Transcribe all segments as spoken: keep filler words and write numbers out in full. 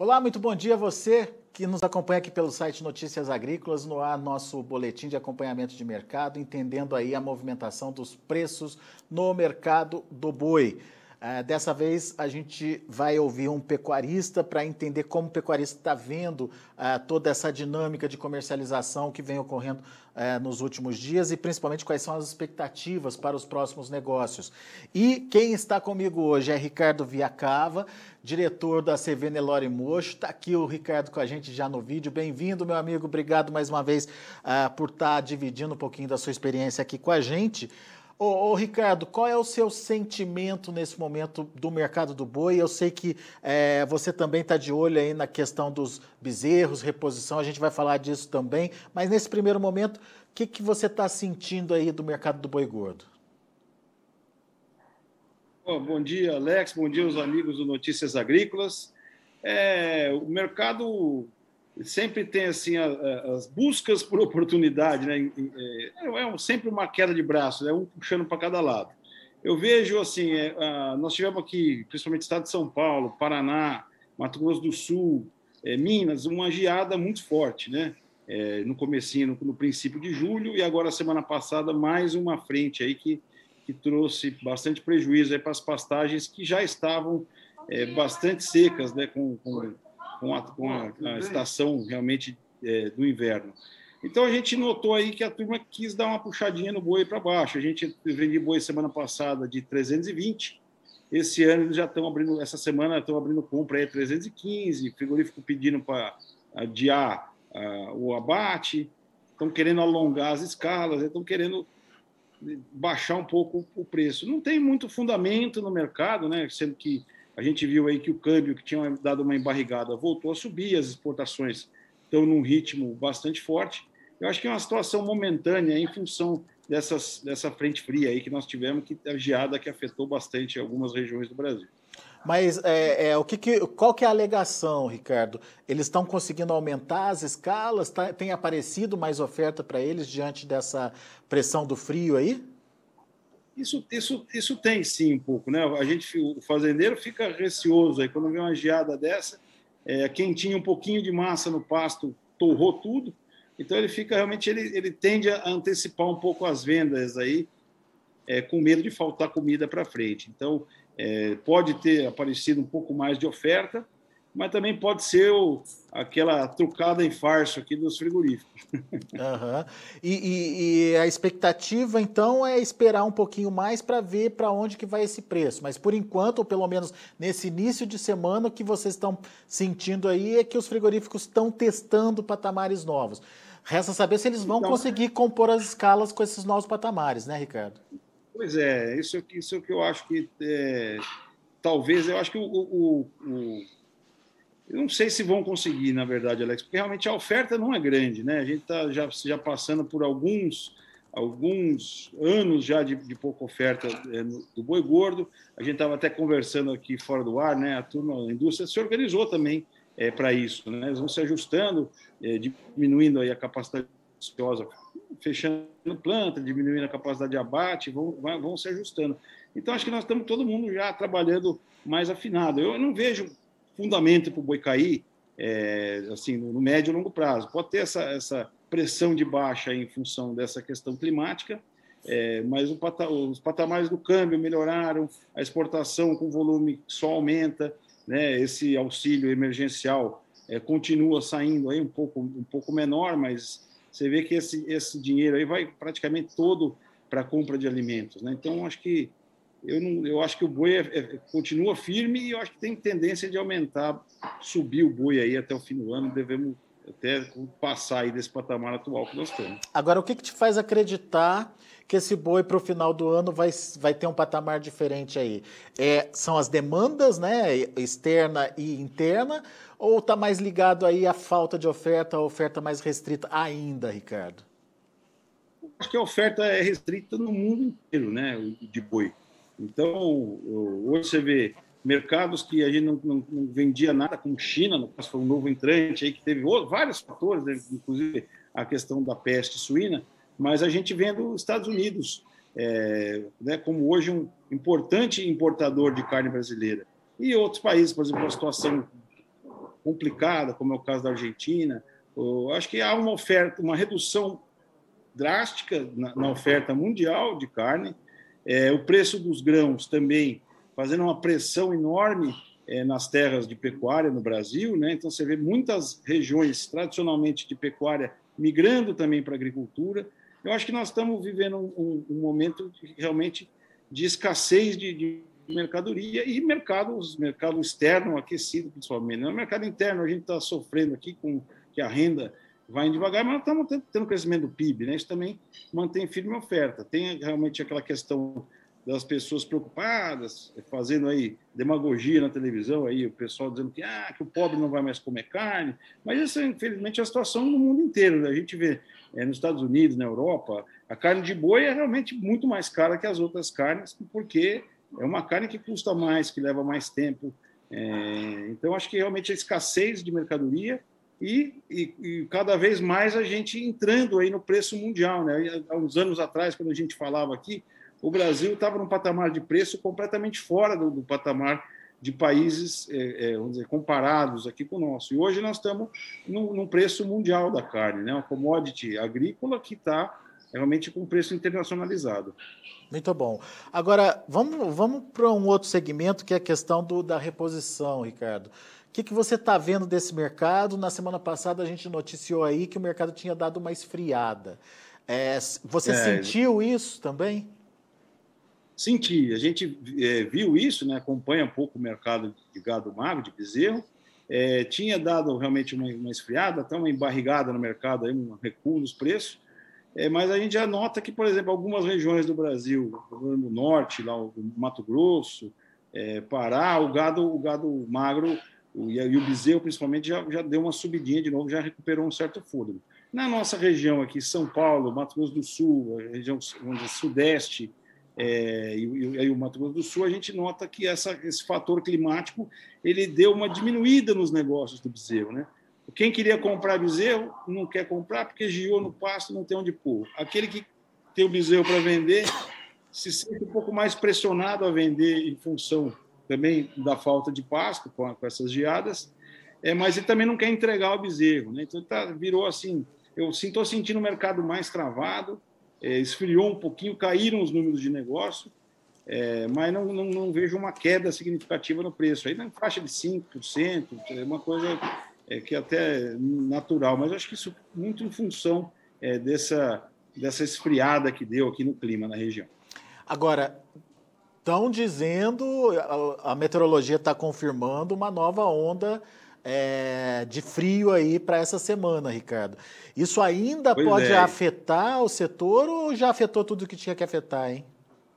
Olá, muito bom dia a você que nos acompanha aqui pelo site Notícias Agrícolas, no ar nosso boletim de acompanhamento de mercado, entendendo aí a movimentação dos preços no mercado do boi. Uh, dessa vez a gente vai ouvir um pecuarista para entender como o pecuarista está vendo uh, toda essa dinâmica de comercialização que vem ocorrendo uh, nos últimos dias e principalmente quais são as expectativas para os próximos negócios. E quem está comigo hoje é Ricardo Viacava, diretor da C V Nelore Mocho. Está aqui o Ricardo com a gente já no vídeo. Bem-vindo, meu amigo. Obrigado mais uma vez uh, por estar dividindo um pouquinho da sua experiência aqui com a gente. Ô, ô, Ricardo, qual é o seu sentimento nesse momento do mercado do boi? Eu sei que é, você também está de olho aí na questão dos bezerros, reposição, a gente vai falar disso também, mas nesse primeiro momento, o que, que você está sentindo aí do mercado do boi gordo? Oh, bom dia, Alex, bom dia aos amigos do Notícias Agrícolas. É, o mercado sempre tem assim a, a, as buscas por oportunidade, né? É, é sempre uma queda de braços, é um puxando para cada lado. Eu vejo assim, é, a, nós tivemos aqui, principalmente no estado de São Paulo, Paraná, Mato Grosso do Sul, é, Minas, uma geada muito forte, né? É, no comecinho, no, no princípio de julho, e agora semana passada mais uma frente aí que, que trouxe bastante prejuízo aí para as pastagens que já estavam é, bastante secas, né? Com, com com a, com a, a estação realmente é, do inverno. Então, a gente notou aí que a turma quis dar uma puxadinha no boi para baixo. A gente vendeu boi semana passada de trezentos e vinte, esse ano eles já estão abrindo, essa semana estão abrindo compra aí trezentos e quinze, frigorífico pedindo para adiar uh, o abate, estão querendo alongar as escalas, estão querendo baixar um pouco o preço. Não tem muito fundamento no mercado, né? Sendo que a gente viu aí que o câmbio, que tinha dado uma embarrigada, voltou a subir, as exportações estão num ritmo bastante forte. Eu acho que é uma situação momentânea em função dessas, dessa frente fria aí que nós tivemos, que a geada que afetou bastante algumas regiões do Brasil. Mas é, é, o que que, qual que é a alegação, Ricardo? Eles estão conseguindo aumentar as escalas? Tá, tem aparecido mais oferta para eles diante dessa pressão do frio aí? Isso, isso, isso tem sim um pouco, né? A gente, o fazendeiro fica receoso aí quando vê uma geada dessa. É, quem tinha um pouquinho de massa no pasto torrou tudo, então ele fica realmente ele, ele tende a antecipar um pouco as vendas aí, é, com medo de faltar comida para frente. Então é, pode ter aparecido um pouco mais de oferta, mas também pode ser o, aquela trucada em farso aqui dos frigoríficos. Uhum. E, e, e a expectativa, então, é esperar um pouquinho mais para ver para onde que vai esse preço. Mas, por enquanto, ou pelo menos nesse início de semana, o que vocês estão sentindo aí é que os frigoríficos estão testando patamares novos. Resta saber se eles vão então, conseguir compor as escalas com esses novos patamares, né, Ricardo? Pois é, isso, isso é o que eu acho que... É, talvez, eu acho que o... o, o Eu não sei se vão conseguir, na verdade, Alex, porque realmente a oferta não é grande, né? A gente está já, já passando por alguns, alguns anos já de, de pouca oferta é, no, do boi gordo. A gente estava até conversando aqui fora do ar, né? A turma, a indústria se organizou também é, para isso, né? Eles vão se ajustando, é, diminuindo aí a capacidade ociosa, fechando planta, diminuindo a capacidade de abate, vão, vão se ajustando. Então, acho que nós estamos todo mundo já trabalhando mais afinado. Eu não vejo fundamento para o boi cair, é, assim, no médio e longo prazo. Pode ter essa, essa pressão de baixa em função dessa questão climática, é, mas o pata, os patamares do câmbio melhoraram, a exportação com volume só aumenta, né, esse auxílio emergencial é, continua saindo aí um pouco, um pouco menor, mas você vê que esse, esse dinheiro aí vai praticamente todo para a compra de alimentos, né? Então, acho que Eu, não, eu acho que o boi é, é, continua firme e eu acho que tem tendência de aumentar, subir o boi aí até o fim do ano, devemos até passar aí desse patamar atual que nós temos. Agora, o que, que te faz acreditar que esse boi para o final do ano vai, vai ter um patamar diferente aí? É, são as demandas, né, externa e interna, ou está mais ligado aí à falta de oferta, a oferta mais restrita ainda, Ricardo? Acho que a oferta é restrita no mundo inteiro, né, de boi. Então, hoje você vê mercados que a gente não, não, não vendia nada, como China, no caso foi um novo entrante aí que teve vários fatores, né, inclusive a questão da peste suína, mas a gente vendo os Estados Unidos, é, né, como hoje um importante importador de carne brasileira. E outros países, por exemplo, a situação complicada, como é o caso da Argentina. Eu acho que há uma oferta, uma redução drástica na, na oferta mundial de carne. É, o preço dos grãos também fazendo uma pressão enorme é, nas terras de pecuária no Brasil, né? Então você vê muitas regiões tradicionalmente de pecuária migrando também para a agricultura. Eu acho que nós estamos vivendo um, um momento de, realmente de escassez de, de mercadoria e mercados, mercado externo aquecido, principalmente. No mercado interno, a gente está sofrendo aqui com que a renda vai devagar, mas nós estamos tendo crescimento do P I B, né? Isso também mantém firme a oferta. Tem realmente aquela questão das pessoas preocupadas, fazendo aí demagogia na televisão, aí o pessoal dizendo que, ah, que o pobre não vai mais comer carne, mas isso, infelizmente, é a situação no mundo inteiro, né? A gente vê é, nos Estados Unidos, na Europa, a carne de boi é realmente muito mais cara que as outras carnes, porque é uma carne que custa mais, que leva mais tempo. É, então, acho que realmente a escassez de mercadoria e, e, e cada vez mais a gente entrando aí no preço mundial, né? Há uns anos atrás, quando a gente falava aqui, o Brasil estava num patamar de preço completamente fora do, do patamar de países é, é, vamos dizer, comparados aqui com o nosso. E hoje nós estamos num, num preço mundial da carne, né? Uma commodity agrícola que está realmente com preço internacionalizado. Muito bom. Agora, vamos, vamos para um outro segmento, que é a questão do, da reposição, Ricardo. O que, que você está vendo desse mercado? Na semana passada a gente noticiou aí que o mercado tinha dado uma esfriada. É, você é, sentiu isso também? Senti. A gente é, viu isso, né? Acompanha um pouco o mercado de gado magro, de bezerro. É, tinha dado realmente uma, uma esfriada, até uma embarrigada no mercado, aí, um recuo nos preços. É, mas a gente já nota que, por exemplo, algumas regiões do Brasil, no norte, lá, o Mato Grosso, é, Pará, o gado, o gado magro o, e o bezerro, principalmente, já, já deu uma subidinha de novo, já recuperou um certo fôlego. Na nossa região aqui, São Paulo, Mato Grosso do Sul, a região vamos dizer, sudeste, é, e, e, e o Mato Grosso do Sul, a gente nota que essa, esse fator climático ele deu uma diminuída nos negócios do bezerro, né? Quem queria comprar bezerro não quer comprar porque giou no pasto, não tem onde pôr. Aquele que tem o bezerro para vender se sente um pouco mais pressionado a vender em função também da falta de pasto com, a, com essas geadas, é, mas ele também não quer entregar o bezerro, né? Então tá, virou assim, eu estou sentindo o mercado mais travado, é, esfriou um pouquinho, caíram os números de negócio, é, mas não, não, não vejo uma queda significativa no preço. Aí na faixa de cinco por cento, é uma coisa... É, que é até natural, mas acho que isso muito em função é, dessa, dessa esfriada que deu aqui no clima na região. Agora, estão dizendo, a, a meteorologia está confirmando uma nova onda é, de frio aí para essa semana, Ricardo. Isso ainda pois pode é. afetar o setor ou já afetou tudo que tinha que afetar, hein?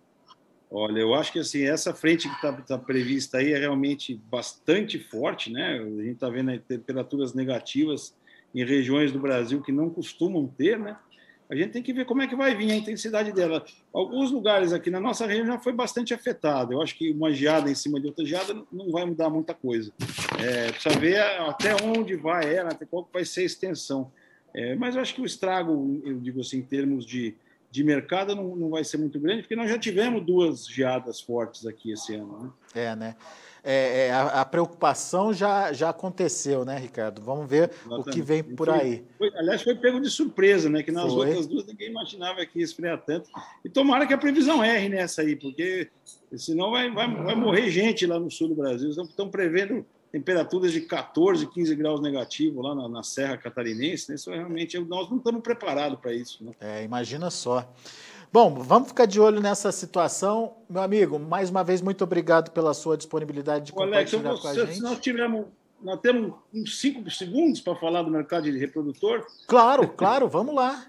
Olha, eu acho que assim, essa frente que está tá prevista aí é realmente bastante forte, né? A gente está vendo aí temperaturas negativas em regiões do Brasil que não costumam ter, né? A gente tem que ver como é que vai vir a intensidade dela. Alguns lugares aqui na nossa região já foi bastante afetado. Eu acho que uma geada em cima de outra geada não vai mudar muita coisa. É, precisa ver até onde vai ela, até qual vai ser a extensão. É, mas eu acho que o estrago, eu digo assim, em termos de de mercado não, não vai ser muito grande, porque nós já tivemos duas geadas fortes aqui esse ano, né? É, né? É, é, a, a preocupação já, já aconteceu, né, Ricardo? Vamos ver Exatamente. O que vem por foi, aí. Foi, aliás, foi pego de surpresa, né? Que nas foi. outras duas ninguém imaginava que ia esfriar tanto. E tomara que a previsão erre nessa aí, porque senão vai, vai, vai morrer gente lá no sul do Brasil. Estão, estão prevendo temperaturas de quatorze, quinze graus negativos lá na, na Serra Catarinense, né? Isso realmente, nós não estamos preparados para isso, né? É, imagina só. Bom, vamos ficar de olho nessa situação. Meu amigo, mais uma vez, muito obrigado pela sua disponibilidade de compartilhar Alex, com a gente. Se nós, tivemos, nós temos uns cinco segundos para falar do mercado de reprodutor. Claro, claro, vamos lá.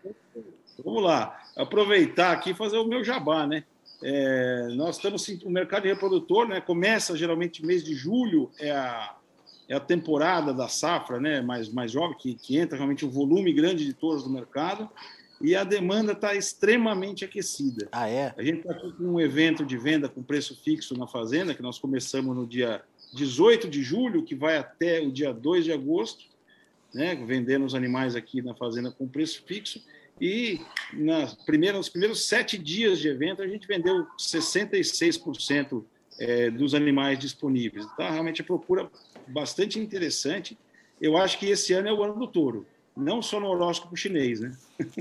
Vamos lá. Aproveitar aqui e fazer o meu jabá, né? É, nós estamos o mercado de reprodutor, né? Começa geralmente mês de julho, é a, é a temporada da safra, né? mais, mais jovem, que, que entra realmente um volume grande de touros no mercado e a demanda está extremamente aquecida. Ah, é? A gente está aqui com um evento de venda com preço fixo na fazenda, que nós começamos no dia dezoito de julho, que vai até o dia dois de agosto, né? Vendendo os animais aqui na fazenda com preço fixo. E nas primeiras, nos primeiros sete dias de evento, a gente vendeu sessenta e seis por cento é, dos animais disponíveis. Então, realmente, a procura bastante interessante. Eu acho que esse ano é o ano do touro, não só no horóscopo chinês, né?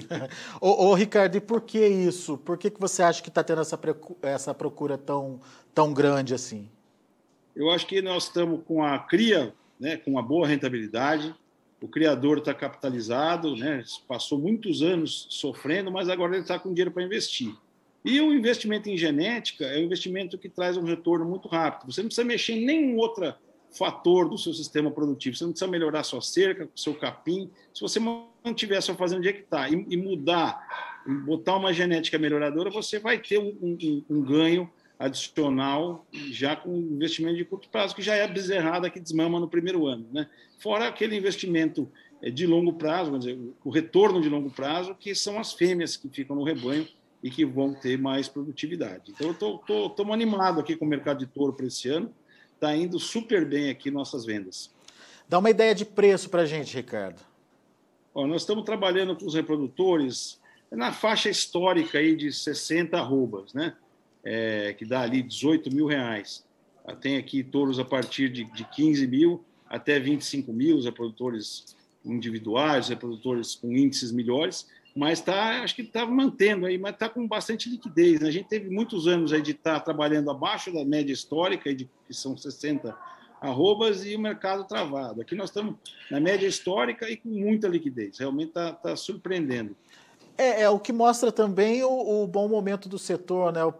ô, ô, Ricardo, e por que isso? Por que, que você acha que está tendo essa, essa procura tão, tão grande assim? Eu acho que nós estamos com a cria, né, com uma boa rentabilidade, o criador está capitalizado, né, passou muitos anos sofrendo, mas agora ele está com dinheiro para investir. E o investimento em genética é um investimento que traz um retorno muito rápido. Você não precisa mexer em nenhum outro fator do seu sistema produtivo. Você não precisa melhorar sua cerca, seu capim. Se você mantiver a sua fazenda onde é que está e, e mudar, e botar uma genética melhoradora, você vai ter um, um, um ganho adicional já com investimento de curto prazo, que já é a bezerrada que desmama no primeiro ano, né? Fora aquele investimento de longo prazo, quer dizer, o retorno de longo prazo, que são as fêmeas que ficam no rebanho e que vão ter mais produtividade. Então, eu estou animado aqui com o mercado de touro para esse ano. Está indo super bem aqui nossas vendas. Dá uma ideia de preço para a gente, Ricardo. Ó, nós estamos trabalhando com os reprodutores na faixa histórica aí de sessenta arrobas, né? É, que dá ali dezoito mil reais. Tem aqui touros a partir de, de quinze mil até vinte e cinco mil, os reprodutores individuais, reprodutores com índices melhores, mas tá, acho que está mantendo aí, mas está com bastante liquidez, né? A gente teve muitos anos aí de estar tá trabalhando abaixo da média histórica, de, que são sessenta arrobas, e o mercado travado. Aqui nós estamos na média histórica e com muita liquidez, realmente está tá surpreendendo. É, é o que mostra também o, o bom momento do setor, né? O,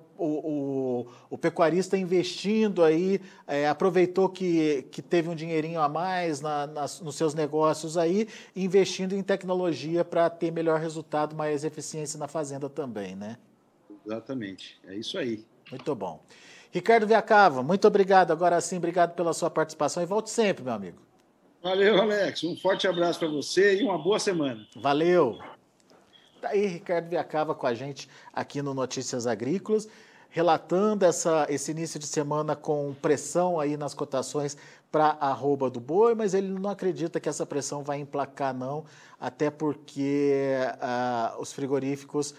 o, o pecuarista investindo aí, é, aproveitou que, que teve um dinheirinho a mais na, nas, nos seus negócios aí, investindo em tecnologia para ter melhor resultado, mais eficiência na fazenda também, né? Exatamente, é isso aí. Muito bom. Ricardo Viacava, muito obrigado. Agora sim, obrigado pela sua participação e volte sempre, meu amigo. Valeu, Alex. Um forte abraço para você e uma boa semana. Valeu. Tá aí Ricardo Viacava com a gente aqui no Notícias Agrícolas, relatando essa, esse início de semana com pressão aí nas cotações para a arroba do boi, mas ele não acredita que essa pressão vai emplacar não, até porque uh, os frigoríficos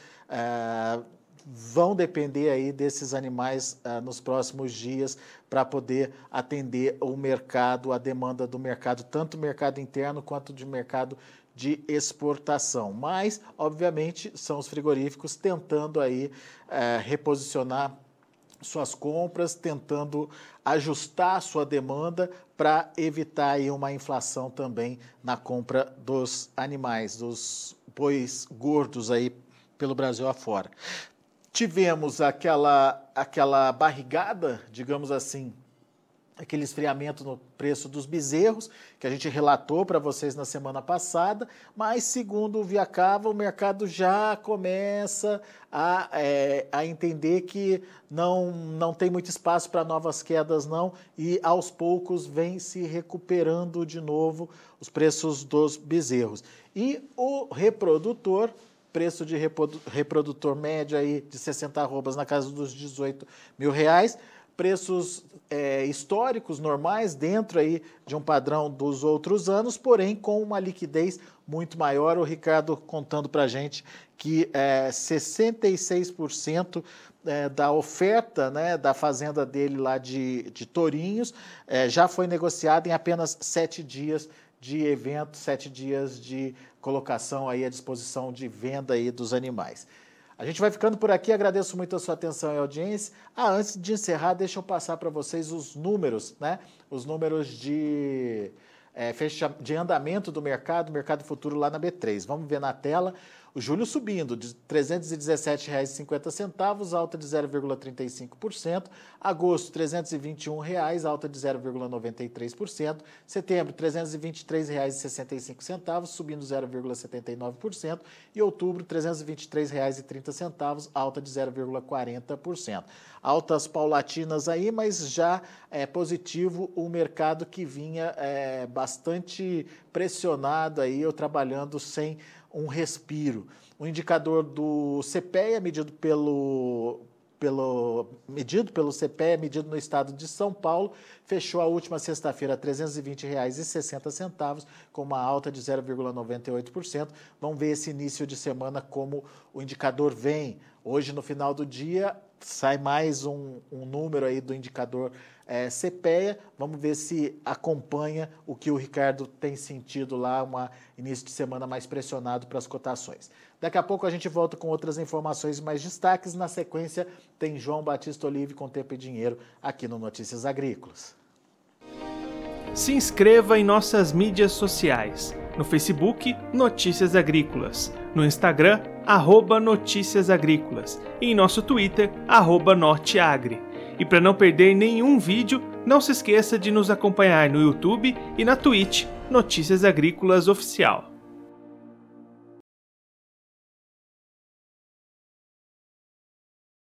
uh, vão depender aí desses animais uh, nos próximos dias para poder atender o mercado, a demanda do mercado, tanto o mercado interno quanto de mercado de exportação. Mas, obviamente, são os frigoríficos tentando aí é, reposicionar suas compras, tentando ajustar sua demanda para evitar aí uma inflação também na compra dos animais, dos bois gordos aí pelo Brasil afora. Tivemos aquela, aquela barrigada, digamos assim, aquele esfriamento no preço dos bezerros, que a gente relatou para vocês na semana passada, mas segundo o Viacava, o mercado já começa a, é, a entender que não, não tem muito espaço para novas quedas não, e aos poucos vem se recuperando de novo os preços dos bezerros. E o reprodutor, preço de reprodutor médio aí de sessenta arrobas na casa dos dezoito mil reais, preços é, históricos normais dentro aí de um padrão dos outros anos, porém com uma liquidez muito maior. O Ricardo contando para a gente que é, sessenta e seis por cento é, da oferta, né, da fazenda dele lá de, de Tourinhos é, já foi negociada em apenas sete dias de evento, sete dias de colocação aí à disposição de venda aí dos animais. A gente vai ficando por aqui, agradeço muito a sua atenção e audiência. Ah, antes de encerrar, deixa eu passar para vocês os números, né? Os números de, é, fecha, de andamento do mercado, mercado futuro lá na B três. Vamos ver na tela. O julho subindo de trezentos e dezessete reais e cinquenta centavos, alta de zero vírgula trinta e cinco por cento. Agosto, trezentos e vinte e um reais, alta de zero vírgula noventa e três por cento. Setembro, trezentos e vinte e três reais e sessenta e cinco centavos, subindo zero vírgula setenta e nove por cento. E outubro, trezentos e vinte e três reais e trinta centavos, alta de zero vírgula quarenta por cento. Altas paulatinas aí, mas já é positivo o mercado que vinha é, bastante pressionado aí, ou trabalhando sem um respiro. O indicador do C P E A, medido pelo, pelo, medido pelo C P E A, medido no estado de São Paulo, fechou a última sexta-feira a trezentos e vinte reais e sessenta centavos, com uma alta de zero vírgula noventa e oito por cento. Vamos ver esse início de semana como o indicador vem. Hoje, no final do dia, sai mais um, um número aí do indicador é, CPEA, vamos ver se acompanha o que o Ricardo tem sentido lá, um início de semana mais pressionado para as cotações. Daqui a pouco a gente volta com outras informações e mais destaques. Na sequência tem João Batista Olive com Tempo e Dinheiro aqui no Notícias Agrícolas. Se inscreva em nossas mídias sociais. No Facebook, Notícias Agrícolas. No Instagram, arroba Notícias Agrícolas. E em nosso Twitter, arroba Norteagri. E para não perder nenhum vídeo, não se esqueça de nos acompanhar no YouTube e na Twitch, Notícias Agrícolas Oficial.